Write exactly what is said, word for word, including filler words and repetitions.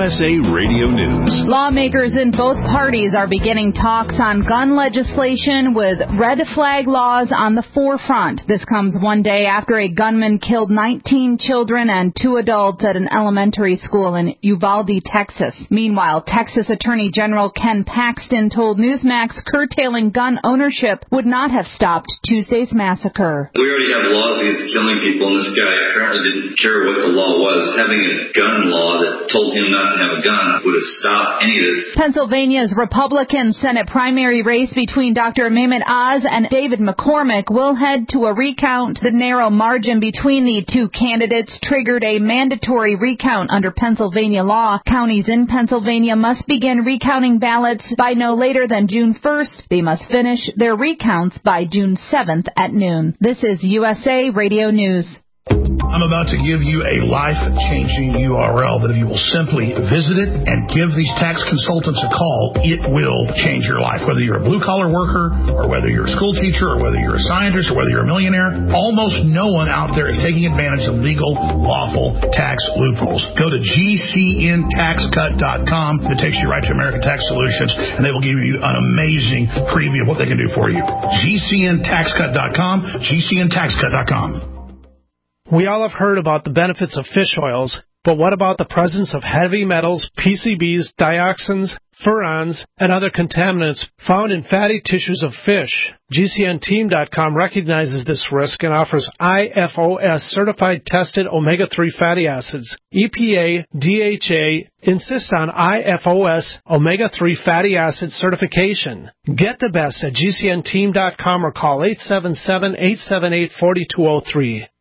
S A Radio News. Lawmakers in both parties are beginning talks on gun legislation with red flag laws on the forefront. This comes one day after a gunman killed nineteen children and two adults at an elementary school in Uvalde, Texas. Meanwhile, Texas Attorney General Ken Paxton told Newsmax curtailing gun ownership would not have stopped Tuesday's massacre. We already have laws against killing people, and this guy apparently didn't care what the law was. Having a gun law that told him not to have a gun would have stopped any of this. Pennsylvania's Republican Senate primary race between Doctor Mehmet Oz and David McCormick will head to a recount. The narrow margin between the two candidates triggered a mandatory recount under Pennsylvania law. Counties in Pennsylvania must begin recounting ballots by no later than June first. They must finish their recounts by June seventh at noon. This is U S A Radio News. I'm about to give you a life-changing U R L that if you will simply visit it and give these tax consultants a call, it will change your life. Whether you're a blue-collar worker or whether you're a school teacher or whether you're a scientist or whether you're a millionaire, almost no one out there is taking advantage of legal, lawful tax loopholes. Go to G C N tax cut dot com. It takes you right to American Tax Solutions, and they will give you an amazing preview of what they can do for you. G C N tax cut dot com, G C N tax cut dot com. We all have heard about the benefits of fish oils, but what about the presence of heavy metals, P C Bs, dioxins, furans, and other contaminants found in fatty tissues of fish? G C N team dot com recognizes this risk and offers I F O S certified tested omega three fatty acids. E P A, D H A insist on I F O S omega three fatty acid certification. Get the best at G C N team dot com or call eight seven seven, eight seven eight, four two zero three.